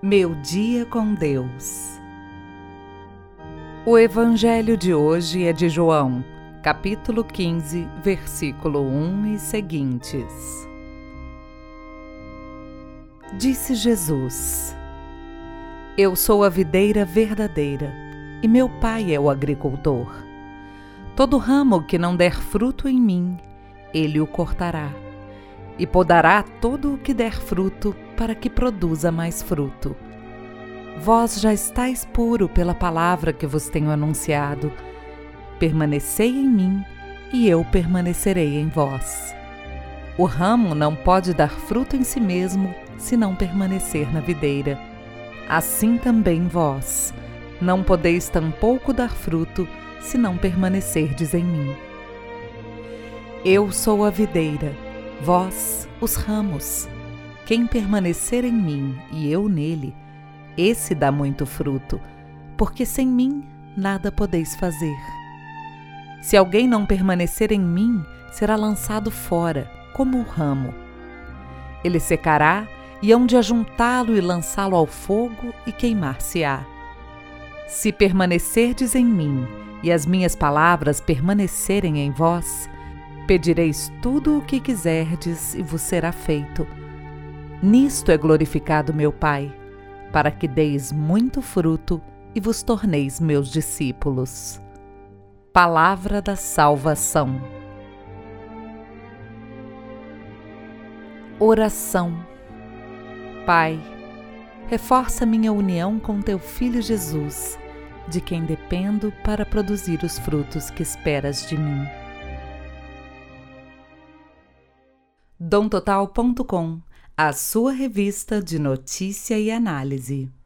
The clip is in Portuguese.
Meu dia com Deus. O evangelho de hoje é de João, capítulo 15, versículo 1 e seguintes. Disse Jesus: Eu sou a videira verdadeira, e meu Pai é o agricultor. Todo ramo que não der fruto em mim, ele o cortará, e podará todo o que der fruto, para que produza mais fruto. Vós já estáis puro pela palavra que vos tenho anunciado. Permanecei em mim, e eu permanecerei em vós. O ramo não pode dar fruto em si mesmo, se não permanecer na videira. Assim também vós, não podeis tampouco dar fruto, se não permanecerdes em mim. Eu sou a videira, vós os ramos. Quem permanecer em mim e eu nele, esse dá muito fruto, porque sem mim nada podeis fazer. Se alguém não permanecer em mim, será lançado fora, como o ramo. Ele secará, e hão de ajuntá-lo e lançá-lo ao fogo e queimar-se-á. Se permanecerdes em mim, e as minhas palavras permanecerem em vós, pedireis tudo o que quiserdes e vos será feito. Nisto é glorificado meu Pai, para que deis muito fruto e vos torneis meus discípulos. Palavra da salvação. Oração. Pai, reforça minha união com teu Filho Jesus, de quem dependo para produzir os frutos que esperas de mim. domtotal.com, a sua revista de notícia e análise.